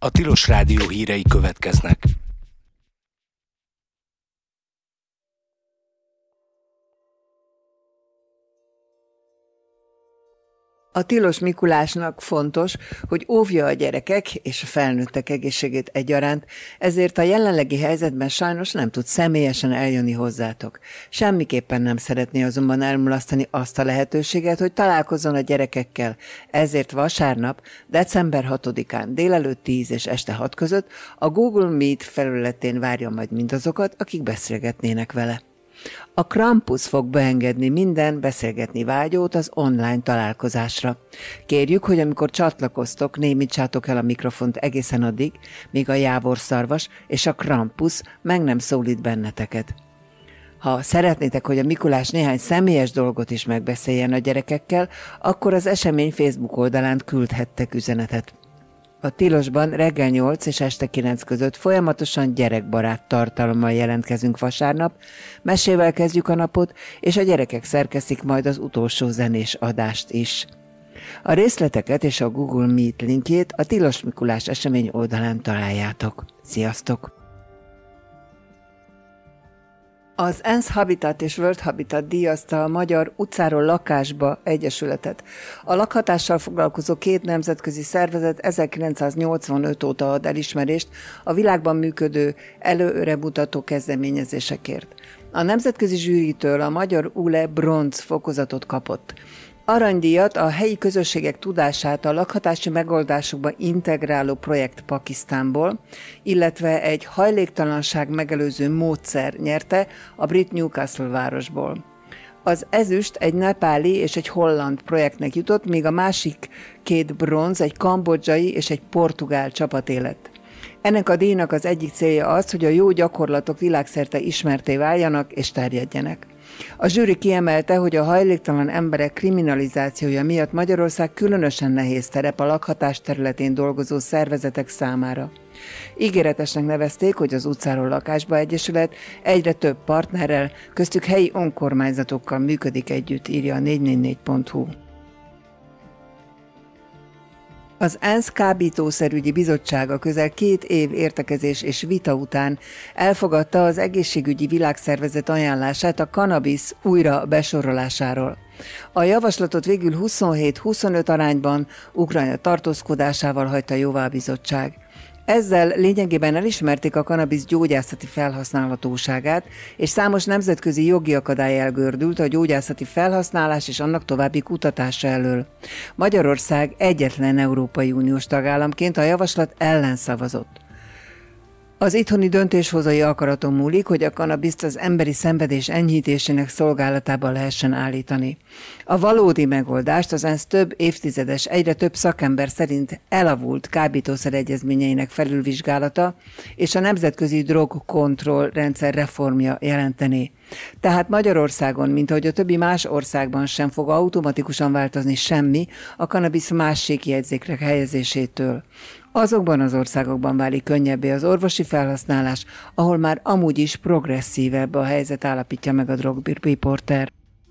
A Tilos Rádió hírei következnek. A Tilos Mikulásnak fontos, hogy óvja a gyerekek és a felnőttek egészségét egyaránt, ezért a jelenlegi helyzetben sajnos nem tud személyesen eljönni hozzátok. Semmiképpen nem szeretné azonban elmulasztani azt a lehetőséget, hogy találkozzon a gyerekekkel. Ezért vasárnap, december 6-án délelőtt 10 és este 6 között a Google Meet felületén várja majd mindazokat, akik beszélgetnének vele. A Krampus fog beengedni minden beszélgetni vágyót az online találkozásra. Kérjük, hogy amikor csatlakoztok, némítsátok el a mikrofont egészen addig, míg a jávorszarvas és a Krampus meg nem szólít benneteket. Ha szeretnétek, hogy a Mikulás néhány személyes dolgot is megbeszéljen a gyerekekkel, akkor az esemény Facebook oldalán küldhettek üzenetet. A Tilosban reggel 8 és este 9 között folyamatosan gyerekbarát tartalommal jelentkezünk vasárnap, mesével kezdjük a napot, és a gyerekek szerkesztik majd az utolsó zenés adást is. A részleteket és a Google Meet linkjét a Tilos Mikulás esemény oldalán találjátok. Sziasztok! Az ENSZ Habitat és World Habitat díjazta a Magyar Utcáról Lakásba Egyesületet. A lakhatással foglalkozó két nemzetközi szervezet 1985 óta ad elismerést a világban működő előremutató kezdeményezésekért. A nemzetközi zsűritől a magyar ULE bronz fokozatot kapott. Aranydíjat a helyi közösségek tudását a lakhatási megoldásokba integráló projekt Pakisztánból, illetve egy hajléktalanság megelőző módszer nyerte a brit Newcastle városból. Az ezüst egy nepáli és egy holland projektnek jutott, míg a másik két bronz egy kambodzsai és egy portugál csapaté lett. Ennek a díjnak az egyik célja az, hogy a jó gyakorlatok világszerte ismertté váljanak és terjedjenek. A zsűri kiemelte, hogy a hajléktalan emberek kriminalizációja miatt Magyarország különösen nehéz terep a lakhatás területén dolgozó szervezetek számára. Ígéretesnek nevezték, hogy az Utcáról Lakásba Egyesület egyre több partnerrel, köztük helyi önkormányzatokkal működik együtt, írja a 444.hu. Az ENSZ Kábítószerügyi Bizottsága közel 2 év értekezés és vita után elfogadta az Egészségügyi Világszervezet ajánlását a kannabisz újra besorolásáról. A javaslatot végül 27-25 arányban Ukrajna tartózkodásával hagyta jóvá a bizottság. Ezzel lényegében elismerték a kannabisz gyógyászati felhasználhatóságát, és számos nemzetközi jogi akadály elgördült a gyógyászati felhasználás és annak további kutatása elől. Magyarország egyetlen Európai Uniós tagállamként a javaslat ellen szavazott. Az itthoni döntéshozói akaraton múlik, hogy a kannabiszt az emberi szenvedés enyhítésének szolgálatába lehessen állítani. A valódi megoldást az ENSZ több évtizedes, egyre több szakember szerint elavult kábítószer egyezményeinek felülvizsgálata és a nemzetközi drogkontroll rendszer reformja jelenteni. Tehát Magyarországon, mint ahogy a többi más országban sem fog automatikusan változni semmi a kannabisz másségjegyzékre helyezésétől. Azokban az országokban válik könnyebbé az orvosi felhasználás, ahol már amúgy is progresszívebb a helyzet, állapítja meg a drogriporter.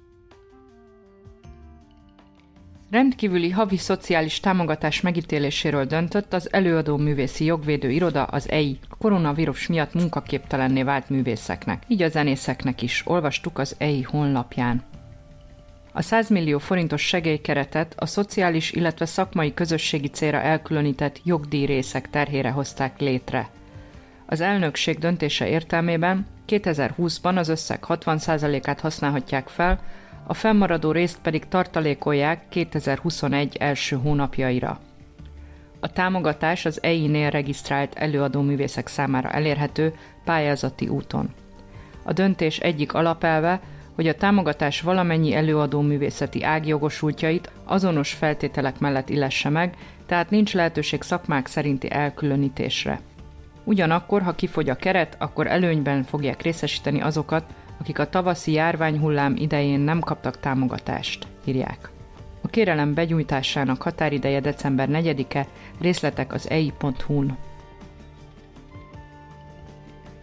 Rendkívüli havi szociális támogatás megítéléséről döntött az Előadó Művészi Jogvédő Iroda, az EI, a koronavírus miatt munkaképtelenné vált művészeknek, így a zenészeknek is, olvastuk az EI honlapján. A 100 millió forintos segélykeretet a szociális, illetve szakmai közösségi célra elkülönített jogdíjrészek terhére hozták létre. Az elnökség döntése értelmében 2020-ban az összeg 60%-át használhatják fel, a fennmaradó részt pedig tartalékolják 2021 első hónapjaira. A támogatás az EI-nél regisztrált előadóművészek számára elérhető pályázati úton. A döntés egyik alapelve, hogy a támogatás valamennyi előadóművészeti ág jogosultjait azonos feltételek mellett illesse meg, tehát nincs lehetőség szakmák szerinti elkülönítésre. Ugyanakkor, ha kifogy a keret, akkor előnyben fogják részesíteni azokat, akik a tavaszi járványhullám idején nem kaptak támogatást, írják. A kérelem benyújtásának határideje december 4-e, részletek az ei.hu-n.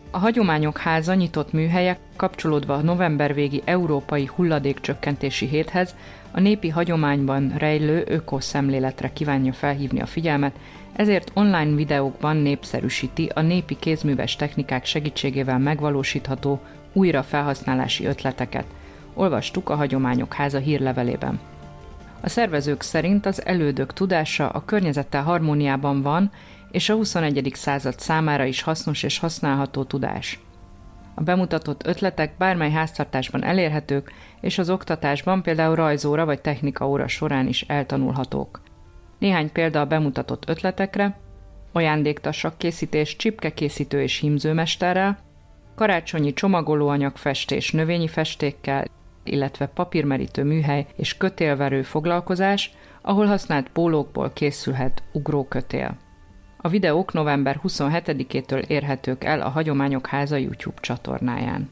A Hagyományok Háza nyitott műhelye kapcsolódva a november végi Európai Hulladékcsökkentési Héthez a népi hagyományban rejlő ökoszemléletre kívánja felhívni a figyelmet, ezért online videókban népszerűsíti a népi kézműves technikák segítségével megvalósítható újrafelhasználási ötleteket. Olvastuk a Hagyományok Háza hírlevelében. A szervezők szerint az elődök tudása a környezettel harmóniában van, és a 21. század számára is hasznos és használható tudás. A bemutatott ötletek bármely háztartásban elérhetők, és az oktatásban például rajzóra vagy technikaóra során is eltanulhatók. Néhány példa a bemutatott ötletekre: ajándéktasak készítés csipkekészítő és hímzőmesterrel, karácsonyi csomagolóanyag festés növényi festékkel, illetve papírmerítő műhely és kötélverő foglalkozás, ahol használt pólókból készülhet ugrókötél. A videók november 27-től érhetők el a Hagyományok Háza YouTube csatornáján.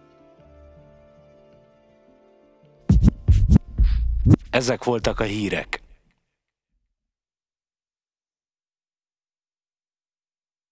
Ezek voltak a hírek.